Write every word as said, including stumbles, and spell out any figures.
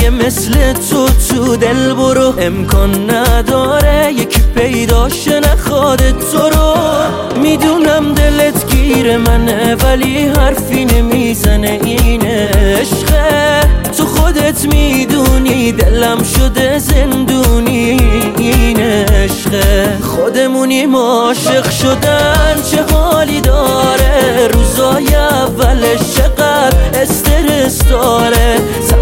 یه مثل تو تو دل برو، امکان نداره یکی پیداش نخواد تو رو. میدونم دلت گیر منه ولی حرفی نمیزنه، این عشقه تو خودت میدونی دلم شده زندونی، این عشقه خودمونیم عاشق شدن چه حالی داره، روزای اولش چقدر استرس داره،